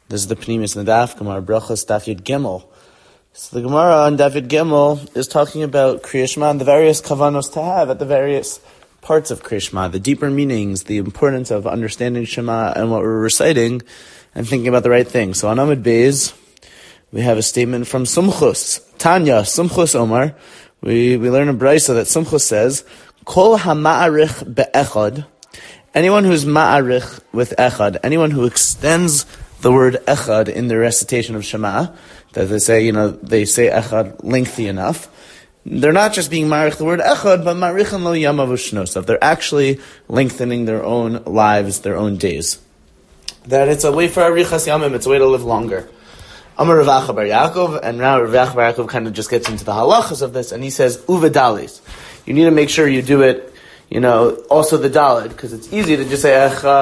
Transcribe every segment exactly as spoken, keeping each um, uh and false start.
This is the Pnimis Nadaf, Gemara Brachos, Daf Yud Gimel. So the Gemara on Daf Yud Gimel is talking about Kriya Shema and the various kavanos to have at the various parts of Kriya Shema, the deeper meanings, the importance of understanding Shema and what we're reciting, and thinking about the right thing. So on Amud Beis, we have a statement from Sumchus. Tanya, Sumchus Omar. We we learn in Brisa that Sumchus says, Kol ha-ma'arich be'echad. Anyone who's ma'arich with echad, anyone who extends the word echad in the recitation of Shema, that they say, you know, they say echad lengthy enough, they're not just being ma'arich the word echad, but ma'arichan lo yamav u'shnosav. They're actually lengthening their own lives, their own days. That it's a way for arichas yamim, it's a way to live longer. Amar Rav Acha bar Yaakov, and now Rav Acha bar Yaakov kind of just gets into the halachas of this, and he says, uvedalis. You need to make sure you do it, you know, also the dalid, because it's easy to just say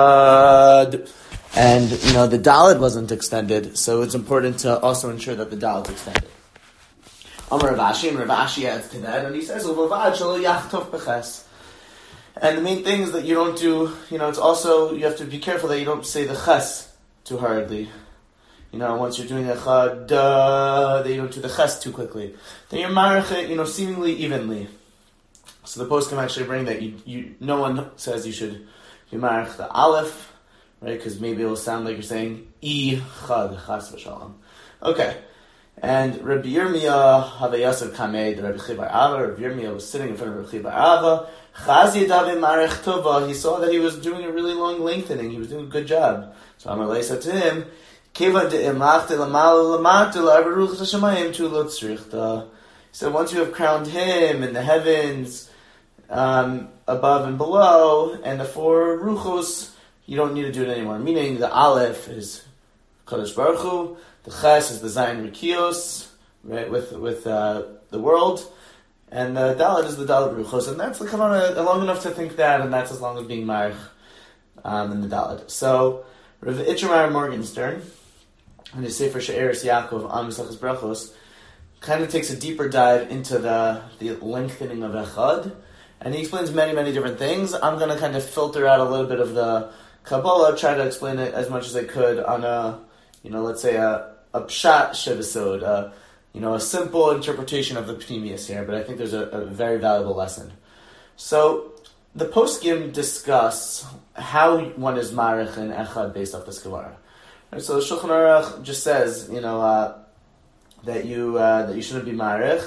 echad, and, you know, the dalid wasn't extended, so it's important to also ensure that the dalid is extended. Amar Rav Ashi, and Rav Ashi adds to that, and he says, uvevad shelo yachtov beches. And the main thing is that you don't do, you know, it's also, you have to be careful that you don't say the ches too hurriedly. You know, once you're doing echad, duh, that you don't do the ches too quickly. Then you're marich it, you know, seemingly evenly. So the post can actually bring that you, you, no one says you should be marich the aleph, right? Because maybe it will sound like you're saying e chad, chas v'shalom. Okay. And Rabbi Yirmiyah Havayasar Kameh, Rabbi Chi bar Ava, Rabbi Yirmiyah was sitting in front of Rabbi Chi bar Ava. Chaz yadav marich tova. He saw that he was doing a really long lengthening. He was doing a good job. So Amar Lei said to him, Keva de'imachte l'mal l'mate l'arbaruch t'shamayim tu lo tzrichta. He said, once you have crowned him in the heavens, um, above and below, and the four ruchos, you don't need to do it anymore. Meaning the aleph is Kadosh Baruch Hu, the ches is the zayin rikios, right, with with uh, the world, and the dalet is the dalet ruchos, and that's the kavanah long enough to think that, and that's as long as being marich um, in the dalet. So Rav Itchamar Morgenstern, in his Sefer She'eres Yaakov on Mesachos Brachos, kind of takes a deeper dive into the the lengthening of echad, and he explains many many different things. I'm going to kind of filter out a little bit of the Kabbalah, try to explain it as much as I could on a, you know, let's say a, a pshat shivasod, uh, you know, a simple interpretation of the Pnimius here, but I think there's a, a very valuable lesson. So, the poskim discuss how one is marich and echad based off this Gemara. Right, so the Shulchan Aruch just says, you know, uh, that you uh, that you shouldn't be marich,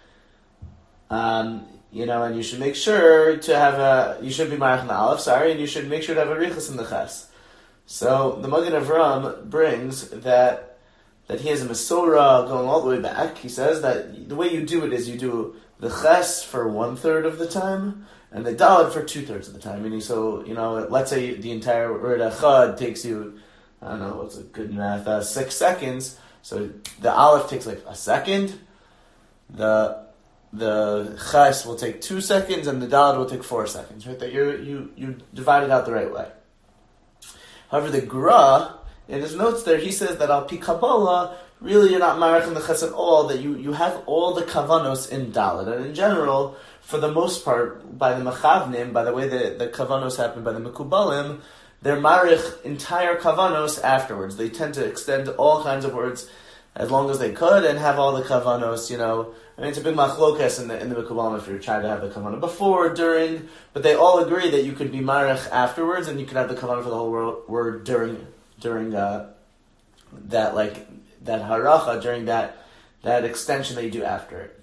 um, you know, and you should make sure to have a, you should be marich in the aleph, sorry, and you should make sure to have a riches in the ches. So the Magen Avram brings that that he has a Masorah going all the way back. He says that the way you do it is you do the ches for one third of the time, and the daled for two thirds of the time. Meaning, so, you know, let's say the entire word echad takes you, I don't know, what's a good math, uh, six seconds. So the aleph takes like a second, the the ches will take two seconds, and the daled will take four seconds, right? That you you you divide it out the right way. However, the Gra, in his notes there, he says that al pi Kabbalah, really you're not marich in the ches at all, that you, you have all the kavanos in daled. And in general, for the most part, by the Mechavnim, by the way the, the kavanos happen by the Mekubalim, they're marich entire kavanos afterwards. They tend to extend all kinds of words as long as they could and have all the kavanos, you know. I mean, it's a big machlokas in the in the Mekubalim if you're trying to have the kavanah before, during, but they all agree that you could be marich afterwards and you could have the kavanah for the whole word, word during during uh, that like that haracha, during that that extension that you do after it.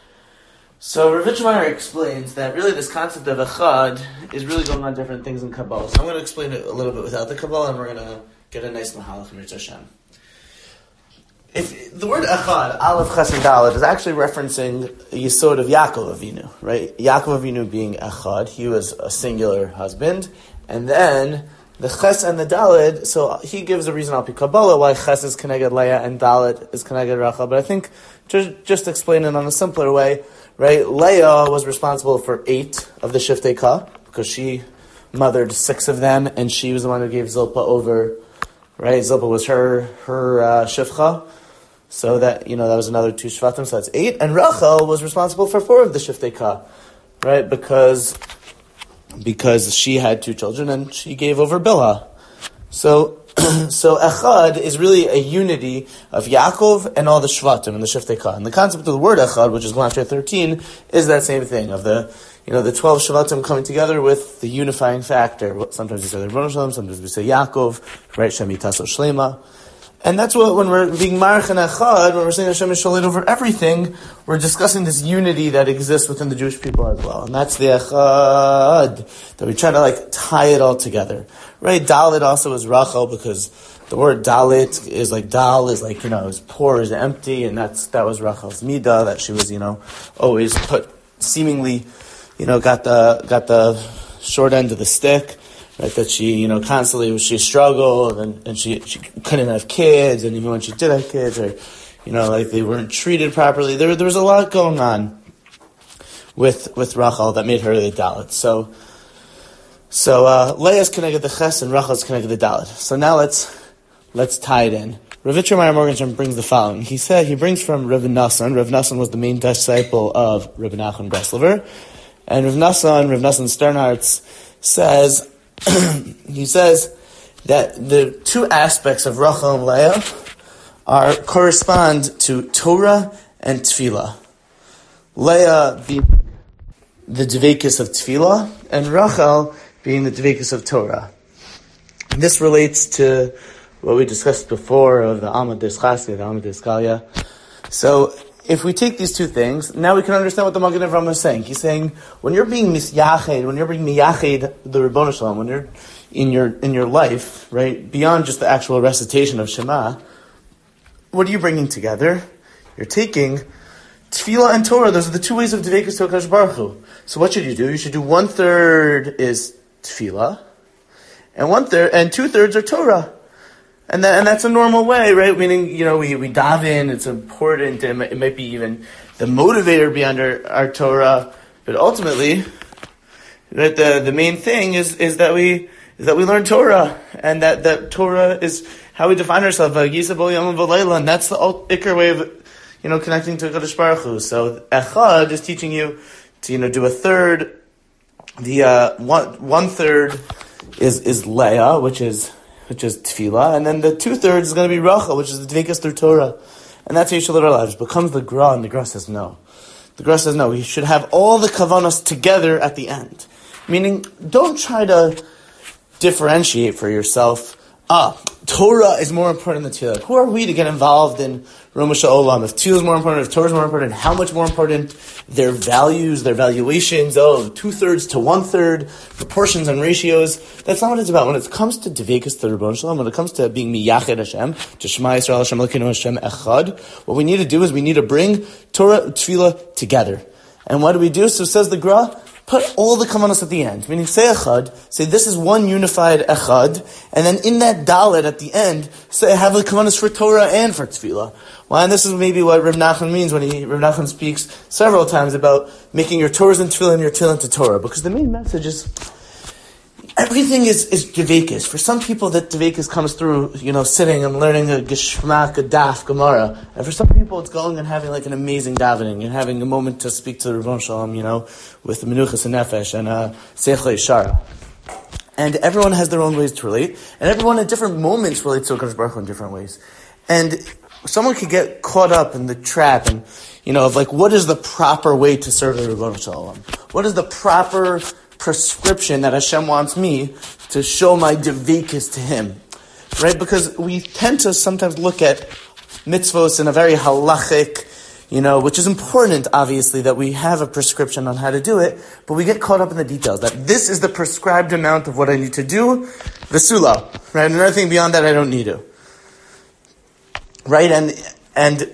So Rav Itchmeyer explains that really this concept of echad is really going on different things in Kabbalah. So I'm going to explain it a little bit without the Kabbalah, and we're going to get a nice mahalach from Yirtzeh Hashem. If the word echad, aleph, ches, and daled, is actually referencing the yesod of Yaakov Avinu, right? Yaakov Avinu being echad, he was a singular husband, and then the ches and the daled, so he gives a reason al pi Kabbalah why ches is connected Leah and daled is connected Rachel, but I think just, just explain it on a simpler way, right? Leah was responsible for eight of the Shiftei Ka, because she mothered six of them, and she was the one who gave Zilpah over, right? Zilpah was her, her uh, Shifcha. So that, you know, that was another two Shvatim, so that's eight. And Rachel was responsible for four of the Shiftei Ka, right? Because, because she had two children and she gave over Bilhah. So, so Echad is really a unity of Yaakov and all the Shvatim and the Shiftei Ka. And the concept of the word Echad, which is Gematria thirteen, is that same thing of the, you know, the twelve Shvatim coming together with the unifying factor. Sometimes we say the Rebbeinu Shalom, sometimes we say Yaakov, right? Shem Yitaso Shlema. And that's what, when we're being Marach and Echad, when we're saying Hashem is Sholed over everything, we're discussing this unity that exists within the Jewish people as well. And that's the Echad, that we try to like tie it all together. Right? Dalit also is Rachel, because the word Dalit is like, Dal is like, you know, is poor, is empty, and that's, that was Rachel's Midah, that she was, you know, always put, seemingly, you know, got the, got the short end of the stick. Right, that she, you know, constantly, she struggled, and, and she, she couldn't have kids, and even when she did have kids, or, you know, like they weren't treated properly. There, there was a lot going on with, with Rachel that made her the Dalit. So, so, uh, Leah's connected the Ches, and Rachel's connected the Dalit. So now let's, let's tie it in. Rav Yitzchak Meyer Morgenstern brings the following. He said, he brings from Rav Nassan. Rav Nassan was the main disciple of Rav Nachman Breslover. And Rav Nassan, Rav Nassan Sternhartz says, he says that the two aspects of Rachel and Leah are correspond to Torah and Tefillah. Leah being the Dveikus of Tefillah, and Rachel being the Dveikus of Torah. And this relates to what we discussed before of the Amud Deschasya, the Amud Deskalia. So, if we take these two things, now we can understand what the Magen Avraham is saying. He's saying, when you're being misyached, when you're being miyached the Rebbeinu Shalom, when you're in your in your life, right, beyond just the actual recitation of Shema, what are you bringing together? You're taking Tefillah and Torah. Those are the two ways of Dveikus to HaKadosh Baruch Hu. So what should you do? You should do one third is Tefillah, and one third and two thirds are Torah. And that, and that's a normal way, right? Meaning, you know, we, we dive in, it's important, it might, it might be even the motivator behind our, our Torah, but ultimately, that the, the main thing is, is that we, is that we learn Torah, and that, that Torah is how we define ourselves, and that's the ikar way of, you know, connecting to HaKadosh Baruch Hu. So, Echad is teaching you to, you know, do a third, the, uh, one, one third is, is Leah, which is, which is Tefillah, and then the two-thirds is going to be Rachel, which is the Dveikus through Torah. And that's how you should live our lives. It becomes the Gra, and the Gra says no. The Gra says no. We should have all the Kavanos together at the end. Meaning, don't try to differentiate for yourself. Ah, Torah is more important than Tefillah. Who are we to get involved in Romash Olam? If Tefillah is more important, if Torah is more important, how much more important? Their values, their valuations, oh, two-thirds to one-third, proportions and ratios. That's not what it's about. When it comes to Dveikus to Rebbeinu Shalom, when it comes to being Miyached Hashem, to Shema Yisrael Hashem Elokeinu Hashem Echad, what we need to do is we need to bring Torah and Tefillah together. And what do we do? So says the Gra, put all the kavanos at the end. Meaning, say Echad, say this is one unified Echad, and then in that Dalet at the end, say have the kavanos for Torah and for Tefillah. Well, and this is maybe what Rav Nachman means when he, Rav Nachman speaks several times about making your Torahs and Tefillah and your Tefillah into Torah. Because the main message is, everything is, is Dveikus. For some people, that Dveikus comes through, you know, sitting and learning a Geshmak, a Daf, Gemara. And for some people, it's going and having like an amazing davening and having a moment to speak to the Rebbeinu Shalom, you know, with the Menuchas and Nefesh and uh, Seichel Yeshara. And everyone has their own ways to relate. And everyone at different moments relates to HaKadosh Baruch Hu in different ways. And someone could get caught up in the trap and, you know, of like, what is the proper way to serve the Rebbeinu Shalom? What is the proper prescription that Hashem wants me to show my Dveikus to Him? Right? Because we tend to sometimes look at mitzvos in a very halachic, you know, which is important, obviously, that we have a prescription on how to do it, but we get caught up in the details, that this is the prescribed amount of what I need to do, v'sula, right? And anything beyond that, I don't need to. Right? And, and,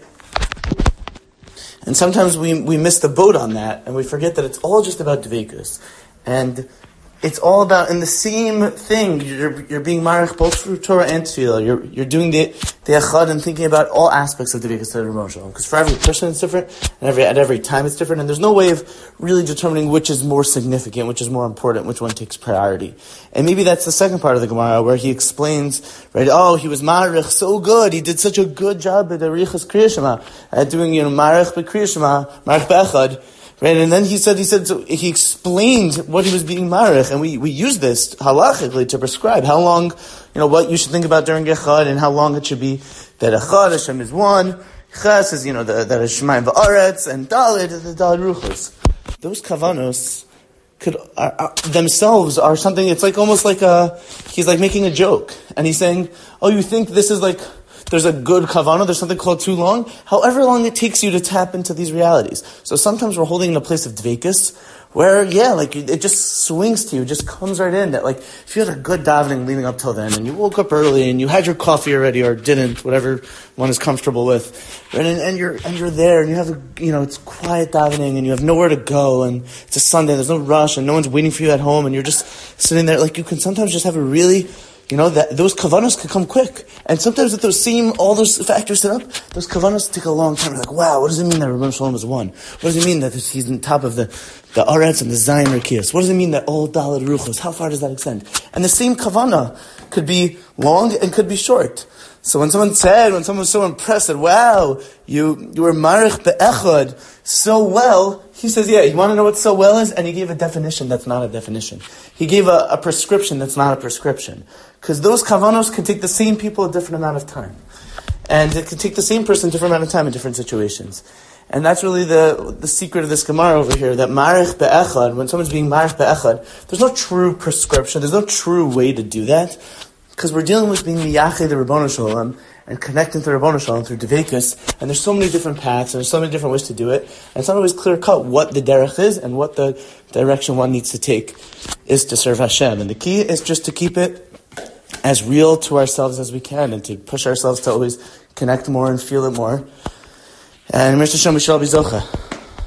and sometimes we, we miss the boat on that, and we forget that it's all just about Dveikus. And it's all about, in the same thing, you're, you're being marich both through Torah and Tefillah. You're, you're doing the, the Echad and thinking about all aspects of the Dveikus to the Rebbeinu Shalom. Because for every person it's different, and every, at every time it's different, and there's no way of really determining which is more significant, which is more important, which one takes priority. And maybe that's the second part of the Gemara, where he explains, right, oh, he was marich so good, he did such a good job at the Arichas Kriya Shema, at doing, you know, marich b'Kriya Shema, marich b'Echad, Right, and then he said, he said, so he explained what he was being marich, and we, we use this halachically to prescribe how long, you know, what you should think about during Echad, and how long it should be that Echad, Hashem is one, Ches is, you know, the, that is Shemayim v'aretz, and Dalit is the Dalit Ruchos. Those kavanos could, are, are, themselves are something, it's like almost like a, he's like making a joke, and he's saying, oh, you think this is like, there's a good kavana, there's something called too long, however long it takes you to tap into these realities. So sometimes we're holding in a place of dveikus, where, yeah, like, it just swings to you, it just comes right in, that like, if you had a good davening leading up till then, and you woke up early, and you had your coffee already, or didn't, whatever one is comfortable with, right, and, and you're, and you're there, and you have a, you know, it's quiet davening, and you have nowhere to go, and it's a Sunday, there's no rush, and no one's waiting for you at home, and you're just sitting there, like, you can sometimes just have a really, you know, that those kavanos can come quick. And sometimes with those same, all those factors set up, those kavanos take a long time. You're like, wow, what does it mean that Rebbeinu Shalom is one? What does it mean that he's on top of the, the Aretz and the Zayin Rekias? What does it mean that all Dalet Ruchos? How far does that extend? And the same kavana could be long and could be short. So when someone said, when someone was so impressed that, wow, you, you were marich be'echad so well, he says, yeah, you want to know what so well is? And he gave a definition that's not a definition. He gave a, a prescription that's not a prescription. Because those kavanos can take the same people a different amount of time. And it can take the same person a different amount of time in different situations. And that's really the the secret of this Gemara over here, that marich be'echad, when someone's being marich be'echad, there's no true prescription, there's no true way to do that. Because we're dealing with being miyachid the Rebbeinu Shalom and connecting to the Rebbeinu Shalom through Dveikus, and there's so many different paths and there's so many different ways to do it, and it's not always clear cut what the derech is and what the direction one needs to take is to serve Hashem. And the key is just to keep it as real to ourselves as we can and to push ourselves to always connect more and feel it more. And Mister Hashem, we shall be zocha.